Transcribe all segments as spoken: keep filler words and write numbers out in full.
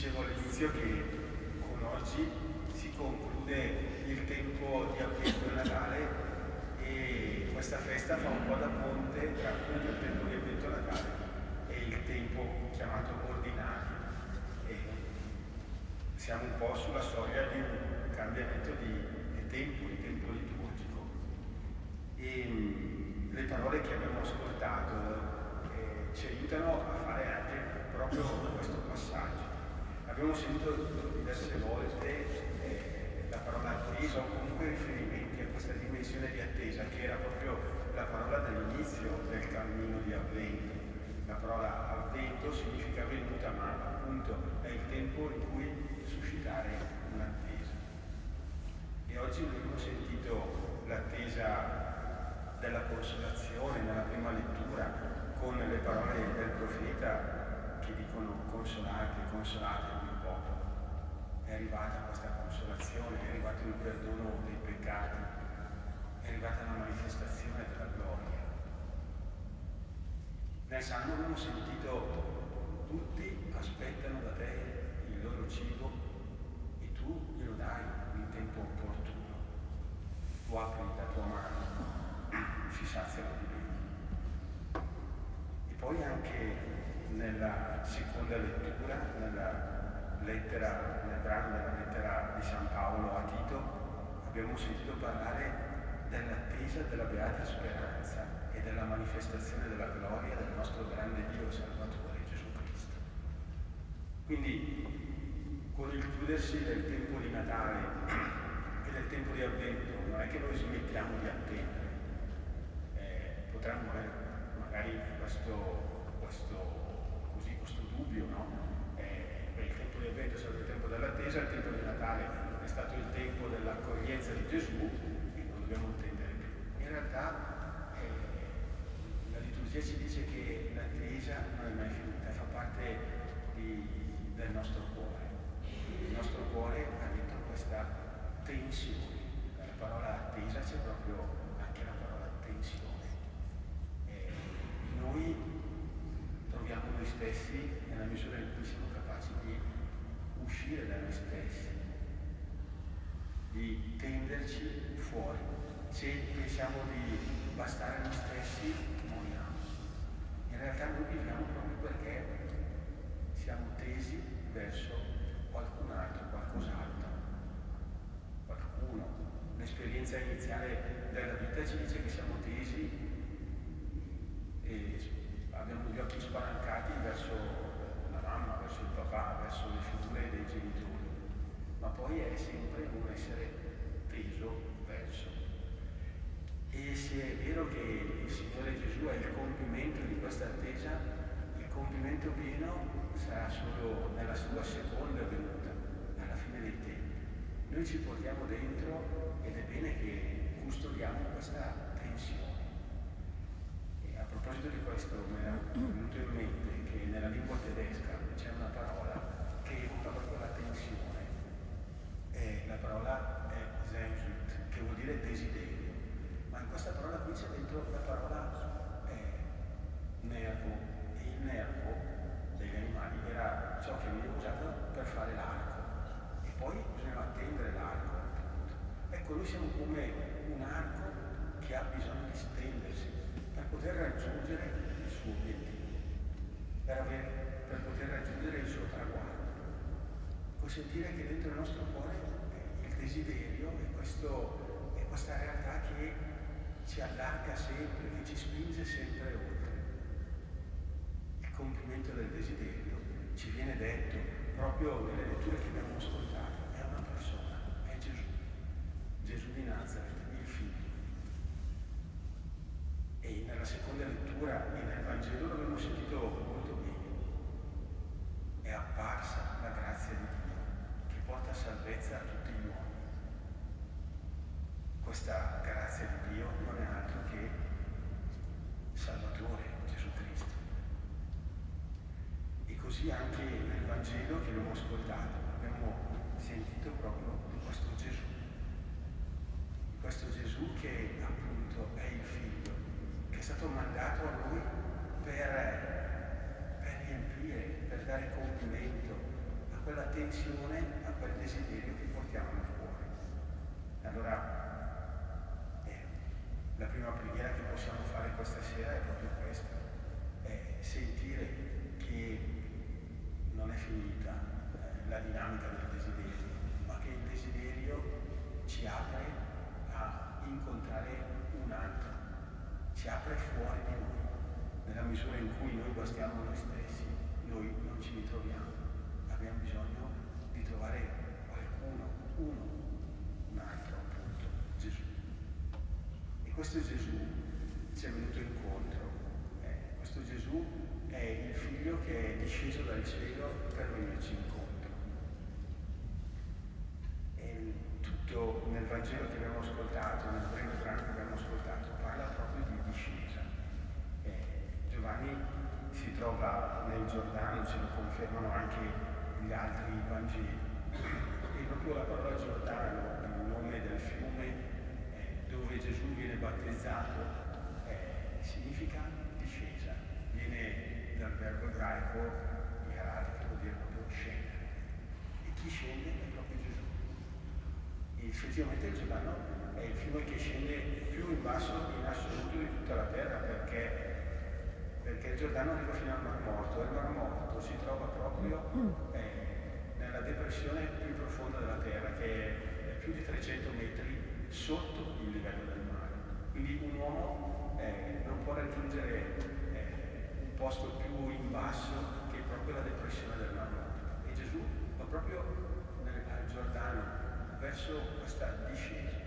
Dicevo all'inizio che con oggi si conclude il tempo di Avvento e Natale e questa festa fa un po' da ponte tra appunto il tempo di Avvento e Natale e il tempo chiamato ordinario. E siamo un po' sulla soglia di un cambiamento di, di tempo, di tempo liturgico. E le parole che abbiamo ascoltato eh, ci aiutano a fare anche proprio questo passaggio. Abbiamo sentito diverse volte eh, la parola attesa o comunque riferimenti a questa dimensione di attesa che era proprio la parola dell'inizio del cammino di Avvento. La parola Avvento significa venuta, ma appunto è il tempo in cui suscitare un'attesa. E oggi abbiamo sentito l'attesa della consolazione nella prima lettura con le parole del profeta che dicono consolate, consolate il mio popolo. È arrivata questa consolazione, è arrivato il perdono dei peccati, è arrivata la manifestazione della gloria. Nel Salmo abbiamo sentito tutti aspettano da te il loro cibo e tu glielo dai in tempo opportuno. Tu apri la tua mano, si saziano di bene. E poi anche nella seconda lettura, nella lettera, nel brano della lettera di San Paolo a Tito, abbiamo sentito parlare dell'attesa della beata speranza e della manifestazione della gloria del nostro grande Dio Salvatore Gesù Cristo. Quindi, con il chiudersi del tempo di Natale e del tempo di Avvento, non è che noi smettiamo di attendere. Eh, potremmo avere magari questo, questo così questo dubbio, no? Eh, beh, il tempo di Avvento è stato il tempo dell'attesa, il tempo di Natale è stato il tempo dell'accoglienza di Gesù e non dobbiamo attendere più. In realtà eh, la liturgia ci dice che l'attesa non è mai finita, fa parte di, del nostro cuore. Il nostro cuore ha dentro questa tensione. Nella parola attesa c'è proprio anche la parola tensione. Eh, noi troviamo noi stessi nella misura in cui siamo capaci di uscire da noi stessi, di tenderci fuori. Se pensiamo di bastare a noi stessi, moriamo. In realtà noi viviamo proprio perché siamo tesi verso qualcun altro, qualcos'altro, qualcuno. L'esperienza iniziale della vita ci dice che siamo tesi e abbiamo gli occhi spalancati verso la mamma, verso il papà, verso le figure dei genitori, ma poi è sempre un essere teso verso. E se è vero che il Signore Gesù è il compimento di questa attesa, il compimento pieno sarà solo nella sua seconda venuta, alla fine dei tempi. Noi ci portiamo dentro ed è bene che custodiamo questa tensione. A proposito di questo mi è venuto in mente che nella lingua tedesca c'è una parola che evoca proprio la tensione. E la parola è Sehnsucht, che vuol dire desiderio. Ma in questa parola qui c'è dentro la parola eh, nervo. E il nervo degli animali era ciò che veniva usato per fare l'arco. E poi bisognava attendere l'arco. Ecco, noi siamo come un arco che ha bisogno di stendersi per poter raggiungere il suo obiettivo, per, avere, per poter raggiungere il suo traguardo. Può sentire che dentro il nostro cuore il desiderio è, questo, è questa realtà che ci allarga sempre, che ci spinge sempre oltre. Il compimento del desiderio ci viene detto proprio nelle letture che abbiamo ascoltato. È una persona, è Gesù, Gesù di Nazareth, il Figlio. E nella seconda lettura e nel Vangelo l'abbiamo sentito molto bene. È apparsa la grazia di Dio che porta salvezza a tutti gli uomini. Questa grazia di Dio non è altro che Salvatore Gesù Cristo. E così anche nel Vangelo che abbiamo ascoltato abbiamo sentito proprio di questo Gesù. Di questo Gesù che appunto è il Figlio, che è stato mandato a noi per, per riempire, per dare compimento a quella tensione, a quel desiderio che portiamo nel cuore. Allora, eh, la prima preghiera che possiamo fare questa sera è proprio questa, è sentire che non è finita eh, la dinamica del desiderio, ma che il desiderio ci apre a incontrare un altro, ci apre fuori di noi. Nella misura in cui noi bastiamo noi stessi, noi non ci ritroviamo. Abbiamo bisogno di trovare qualcuno, uno, un altro, appunto, Gesù. E questo Gesù ci è venuto incontro. Eh, questo Gesù è il Figlio che è disceso dal cielo per venirci incontro. E tutto nel Vangelo che abbiamo ascoltato, nel breve brano che abbiamo ascoltato, parla proprio di discesa. Giovanni si trova nel Giordano, ce lo confermano anche gli altri Vangeli, e proprio la parola Giordano, il nome del fiume eh, dove Gesù viene battezzato, eh, significa discesa, viene dal verbo ebraico yarad, che vuol dire proprio scendere, e chi scende è proprio Gesù. E effettivamente il Giordano è il fiume che scende più in basso in assoluto di tutta la terra, perché perché il Giordano arriva fino al Mar Morto, e il Mar Morto si trova proprio eh, nella depressione più profonda della Terra, che è più di trecento metri sotto il livello del mare. Quindi un uomo eh, non può raggiungere eh, un posto più in basso che proprio la depressione del Mar Morto. E Gesù va proprio nel, al Giordano, verso questa discesa.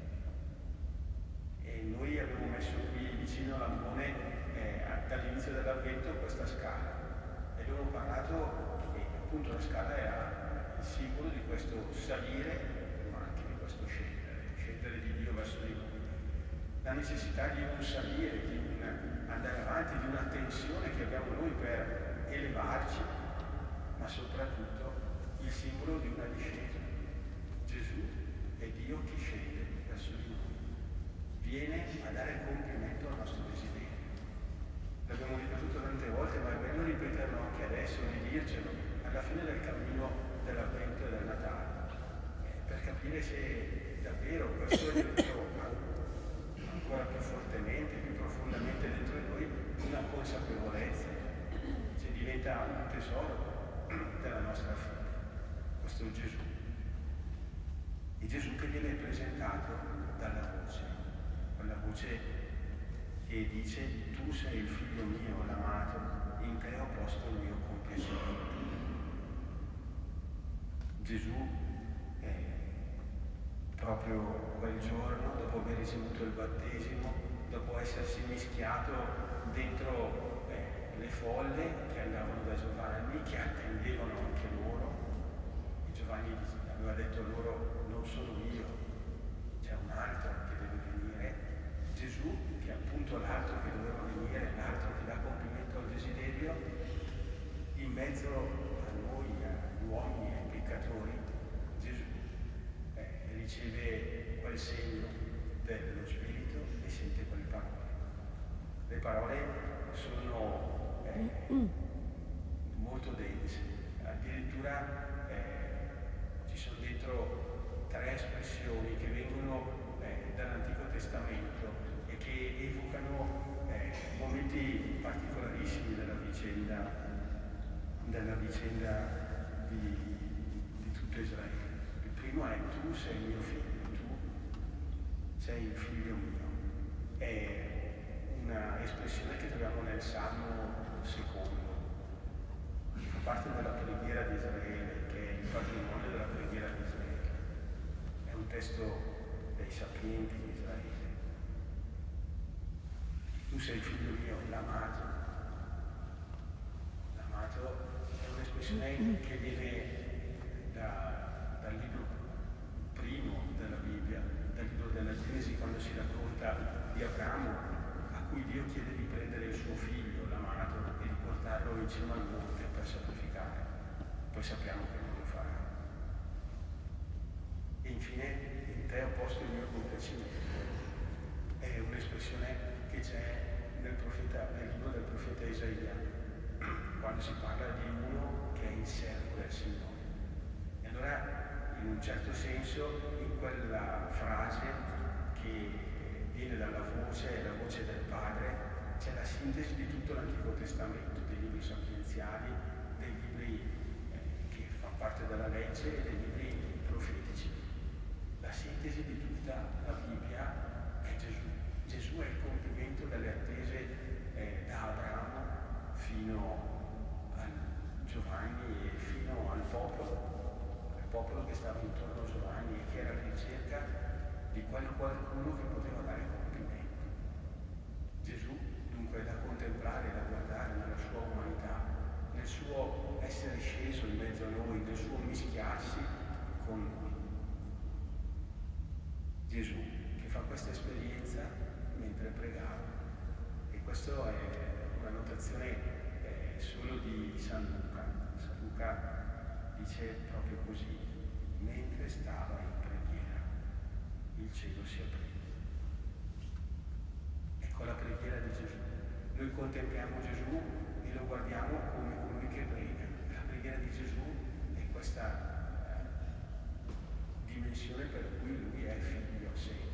E noi abbiamo messo qui vicino all'Ambone Eh, dall'inizio dell'avvento questa scala, e abbiamo parlato che appunto la scala era il simbolo di questo salire, ma anche di questo scendere, scendere di Dio verso di noi, la necessità di un salire, di un andare avanti, di una tensione che abbiamo noi per elevarci, ma soprattutto il simbolo di una discesa. Gesù è Dio che scende verso di noi, viene a dare compimento al nostro desiderio. L'abbiamo ripetuto tante volte, ma è bello ripeterlo anche adesso, di dircelo alla fine del cammino dell'Avvento e del Natale, eh, per capire se davvero questo è dentro ancora più fortemente, più profondamente dentro di noi una consapevolezza, se diventa un tesoro della nostra fede, questo Gesù. E Gesù che viene presentato dalla voce, quella voce che dice: tu sei il figlio mio, l'amato, in te ho posto il mio compiacimento. Gesù, eh, proprio quel giorno, dopo aver ricevuto il battesimo, dopo essersi mischiato dentro eh, le folle che andavano da Giovanni, che attendevano anche loro, e Giovanni aveva detto loro: non sono io, c'è un altro che deve venire. Gesù, che è appunto l'altro che doveva venire, l'altro che dà compimento al desiderio, in mezzo a noi, agli uomini e ai peccatori, Gesù eh, riceve quel segno dello Spirito e sente quelle parole. Le parole sono eh, molto dense, addirittura eh, ci sono dentro tre espressioni che vengono eh, dall'Antico Testamento e che evocano eh, momenti particolarissimi della vicenda, della vicenda di, di tutto Israele. Il primo è: tu sei mio figlio, tu sei il figlio mio. È una espressione che troviamo nel Salmo secondo, che fa parte della preghiera di Israele, che è il patrimonio della preghiera di Israele. È un testo dei sapienti di Israele. Tu sei il figlio mio, l'amato. L'amato è un'espressione che viene da, dal libro primo della Bibbia, dal libro della Genesi, quando si racconta di Abramo, a cui Dio chiede di prendere il suo figlio, l'amato, e di portarlo in cima al monte per sacrificare. Poi sappiamo che non lo farà. E infine: in te ho posto il mio compiacimento. È un'espressione che c'è nel, profeta, nel libro del profeta Isaia, quando si parla di uno che è in servo del Signore. certo senso in quella frase che viene dalla voce, la voce del Padre, c'è la sintesi di tutto l'Antico Testamento, dei libri sapienziali, dei libri eh, che fanno parte della legge e dei libri profetici. La sintesi di tutta la Bibbia è Gesù. Gesù è il compimento delle attese eh, da Abramo fino a Giovanni e fino al popolo, al popolo che stava intorno a Giovanni e che era alla ricerca di quel qualcuno che poteva dare compimento. Gesù dunque è da contemplare, da guardare nella sua umanità, nel suo essere sceso in mezzo a noi, nel suo mischiarsi con noi. Gesù che fa questa esperienza mentre pregava, e questa è una notazione eh, solo di San Luca. San Luca dice proprio così: mentre stava in preghiera il cielo si aprì. Ecco la preghiera di Gesù. Noi contempliamo Gesù e lo guardiamo come colui che prega. La preghiera di Gesù è questa eh, dimensione per cui lui è figlio sempre.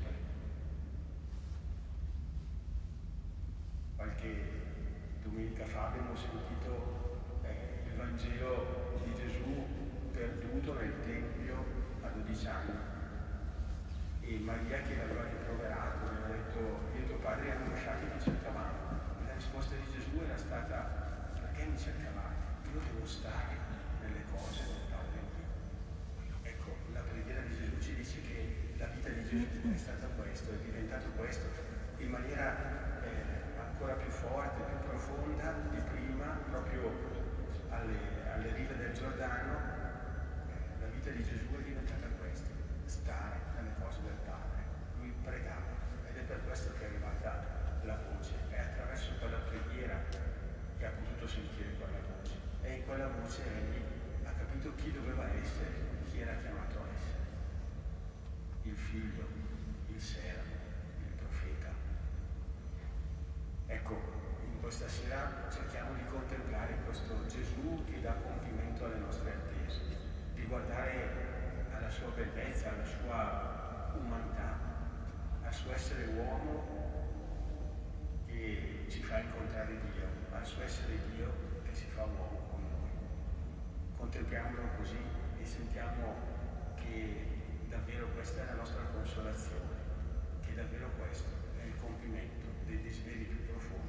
Qualche domenica fa abbiamo sentito eh, il Vangelo di Gesù perduto nel Tempio a dodici anni. E Maria che l'aveva riproverato, gli aveva detto: io e tuo padre hanno lasciato e ti cercavamo. E la risposta di Gesù era stata: perché mi cercavate? Io devo stare nelle cose del Padre mio. Ecco, la preghiera di Gesù ci dice che la vita di Gesù è stata questo, è diventato questo, in maniera eh, ancora più forte, più profonda di prima, proprio alle, alle rive del Giordano. Eh, la vita di Gesù è diventata questa: stare nelle cose del Padre. Lui pregava ed è per questo che è arrivata la voce. È attraverso quella preghiera che ha potuto sentire quella voce. E in quella voce egli ha capito chi doveva essere, chi era chiamato a essere. Il figlio, il servo, il profeta. Ecco, in questa sera cerchiamo di contemplare questo Gesù che dà compimento alle nostre attese, di guardare alla sua bellezza, alla sua umanità, al suo essere uomo che ci fa incontrare Dio, al suo essere Dio che si fa uomo con noi. Contempliamolo così e sentiamo che davvero questa è la nostra consolazione, che davvero questo è il compimento dei desideri più profondi